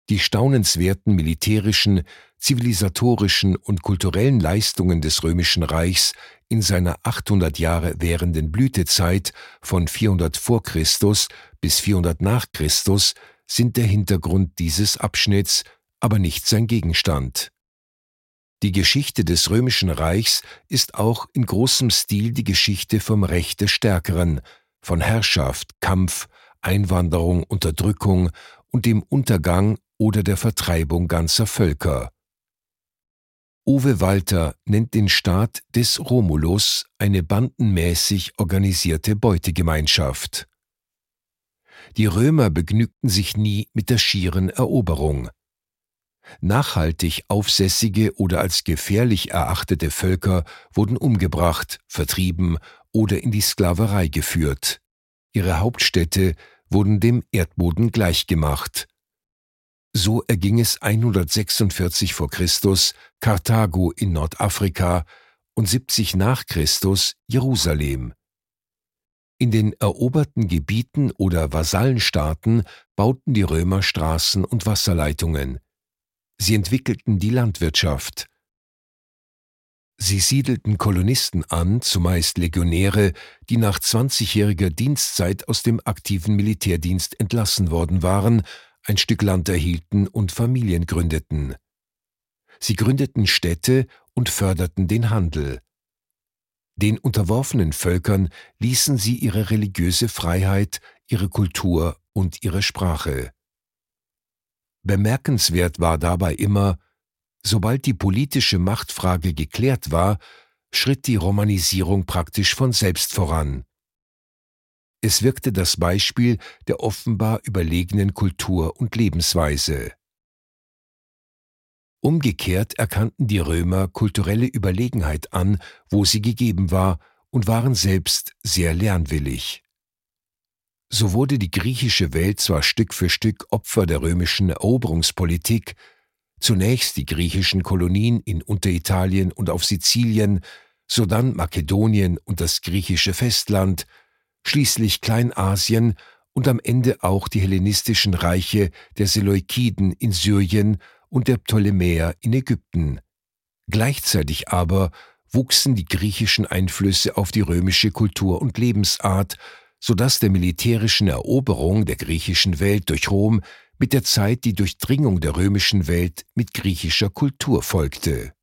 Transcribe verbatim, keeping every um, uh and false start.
Die staunenswerten militärischen, zivilisatorischen und kulturellen Leistungen des Römischen Reichs in seiner achthundert Jahre währenden Blütezeit von vierhundert vor Christus bis vierhundert nach Christus sind der Hintergrund dieses Abschnitts, aber nicht sein Gegenstand. Die Geschichte des Römischen Reichs ist auch in großem Stil die Geschichte vom Recht des Stärkeren, von Herrschaft, Kampf, Einwanderung, Unterdrückung und dem Untergang oder der Vertreibung ganzer Völker. Uwe Walter nennt den Staat des Romulus eine bandenmäßig organisierte Beutegemeinschaft. Die Römer begnügten sich nie mit der schieren Eroberung. Nachhaltig aufsässige oder als gefährlich erachtete Völker wurden umgebracht, vertrieben oder in die Sklaverei geführt. Ihre Hauptstädte wurden dem Erdboden gleichgemacht. So erging es hundertsechsundvierzig vor Christus Karthago in Nordafrika und siebzig nach Christus Jerusalem. In den eroberten Gebieten oder Vasallenstaaten bauten die Römer Straßen und Wasserleitungen. Sie entwickelten die Landwirtschaft. Sie siedelten Kolonisten an, zumeist Legionäre, die nach zwanzigjähriger Dienstzeit aus dem aktiven Militärdienst entlassen worden waren, ein Stück Land erhielten und Familien gründeten. Sie gründeten Städte und förderten den Handel. Den unterworfenen Völkern ließen sie ihre religiöse Freiheit, ihre Kultur und ihre Sprache. Bemerkenswert war dabei immer, sobald die politische Machtfrage geklärt war, schritt die Romanisierung praktisch von selbst voran. Es wirkte das Beispiel der offenbar überlegenen Kultur und Lebensweise. Umgekehrt erkannten die Römer kulturelle Überlegenheit an, wo sie gegeben war, und waren selbst sehr lernwillig. So wurde die griechische Welt zwar Stück für Stück Opfer der römischen Eroberungspolitik, zunächst die griechischen Kolonien in Unteritalien und auf Sizilien, sodann Makedonien und das griechische Festland, schließlich Kleinasien und am Ende auch die hellenistischen Reiche der Seleukiden in Syrien und der Ptolemäer in Ägypten. Gleichzeitig aber wuchsen die griechischen Einflüsse auf die römische Kultur und Lebensart, sodass der militärischen Eroberung der griechischen Welt durch Rom mit der Zeit die Durchdringung der römischen Welt mit griechischer Kultur folgte.